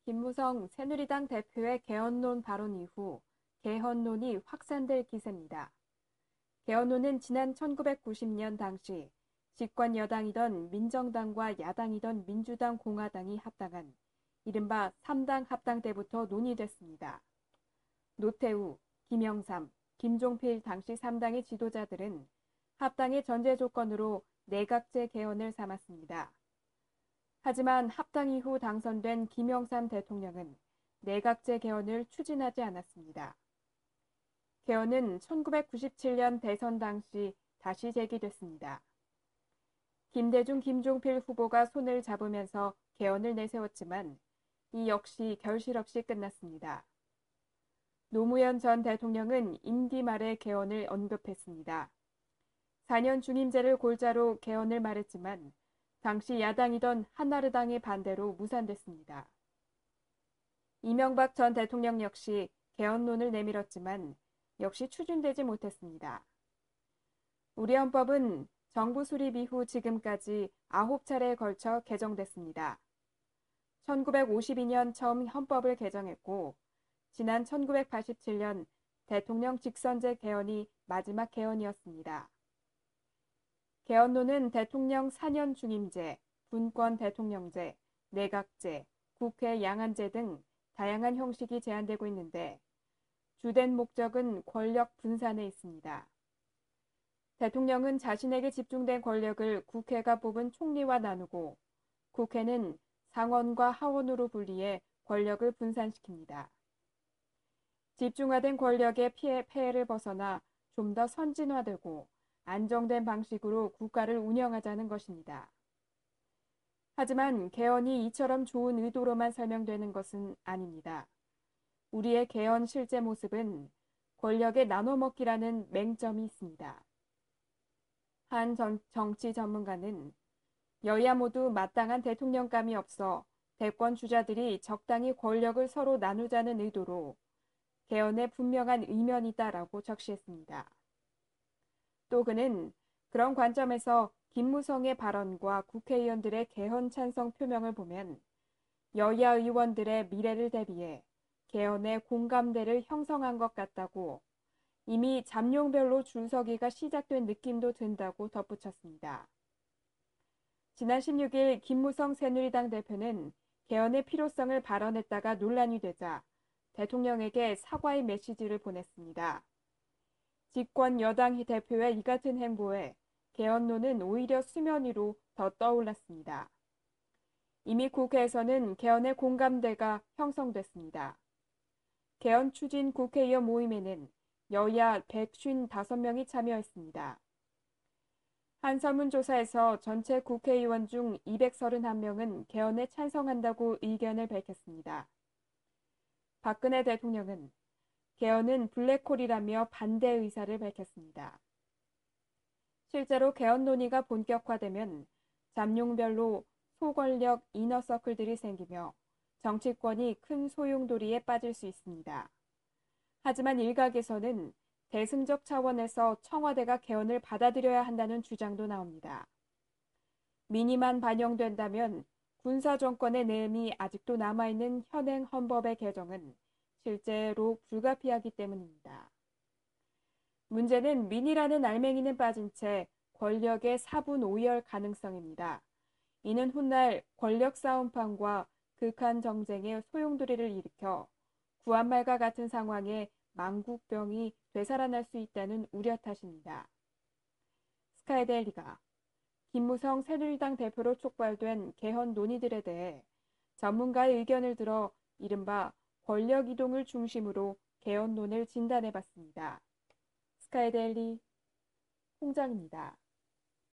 김무성 새누리당 대표의 개헌론 발언 이후 개헌론이 확산될 기세입니다. 개헌론은 지난 1990년 당시 집권 여당이던 민정당과 야당이던 민주당, 공화당이 합당한 이른바 3당 합당 때부터 논의됐습니다. 노태우, 김영삼, 김종필 당시 3당의 지도자들은 합당의 전제 조건으로 내각제 개헌을 삼았습니다. 하지만 합당 이후 당선된 김영삼 대통령은 내각제 개헌을 추진하지 않았습니다. 개헌은 1997년 대선 당시 다시 제기됐습니다. 김대중, 김종필 후보가 손을 잡으면서 개헌을 내세웠지만 이 역시 결실 없이 끝났습니다. 노무현 전 대통령은 임기 말에 개헌을 언급했습니다. 4년 중임제를 골자로 개헌을 말했지만 당시 야당이던 한나라당의 반대로 무산됐습니다. 이명박 전 대통령 역시 개헌론을 내밀었지만 역시 추진되지 못했습니다. 우리 헌법은 정부 수립 이후 지금까지 9차례에 걸쳐 개정됐습니다. 1952년 처음 헌법을 개정했고 지난 1987년 대통령 직선제 개헌이 마지막 개헌이었습니다. 개헌론은 대통령 4년 중임제, 분권 대통령제, 내각제, 국회 양안제 등 다양한 형식이 제안되고 있는데 주된 목적은 권력 분산에 있습니다. 대통령은 자신에게 집중된 권력을 국회가 뽑은 총리와 나누고 국회는 상원과 하원으로 분리해 권력을 분산시킵니다. 집중화된 권력의 폐해를 벗어나 좀 더 선진화되고 안정된 방식으로 국가를 운영하자는 것입니다. 하지만 개헌이 이처럼 좋은 의도로만 설명되는 것은 아닙니다. 우리의 개헌 실제 모습은 권력의 나눠먹기라는 맹점이 있습니다. 한 정치 전문가는 여야 모두 마땅한 대통령감이 없어 대권 주자들이 적당히 권력을 서로 나누자는 의도로 개헌에 분명한 의면이 있다라고 적시했습니다. 또 그는 그런 관점에서 김무성의 발언과 국회의원들의 개헌 찬성 표명을 보면 여야 의원들의 미래를 대비해 개헌의 공감대를 형성한 것 같다고 이미 잠룡별로 줄서기가 시작된 느낌도 든다고 덧붙였습니다. 지난 16일 김무성 새누리당 대표는 개헌의 필요성을 발언했다가 논란이 되자 대통령에게 사과의 메시지를 보냈습니다. 집권 여당 대표의 이 같은 행보에 개헌론은 오히려 수면 위로 더 떠올랐습니다. 이미 국회에서는 개헌의 공감대가 형성됐습니다. 개헌 추진 국회의원 모임에는 여야 155명이 참여했습니다. 한 설문조사에서 전체 국회의원 중 231명은 개헌에 찬성한다고 의견을 밝혔습니다. 박근혜 대통령은 개헌은 블랙홀이라며 반대 의사를 밝혔습니다. 실제로 개헌 논의가 본격화되면 잠룡별로 소권력 이너서클들이 생기며 정치권이 큰 소용돌이에 빠질 수 있습니다. 하지만 일각에서는 대승적 차원에서 청와대가 개헌을 받아들여야 한다는 주장도 나옵니다. 민의만 반영된다면 군사정권의 내음이 아직도 남아있는 현행 헌법의 개정은 실제로 불가피하기 때문입니다. 문제는 민의라는 알맹이는 빠진 채 권력의 사분오열 가능성입니다. 이는 훗날 권력 싸움판과 극한 정쟁의 소용돌이를 일으켜 구한말과 같은 상황에 망국병이 되살아날 수 있다는 우려 탓입니다. 스카이데일리가 김무성 새누리당 대표로 촉발된 개헌 논의들에 대해 전문가의 의견을 들어 이른바 권력 이동을 중심으로 개헌론을 진단해봤습니다. 스카이데일리 홍장입니다.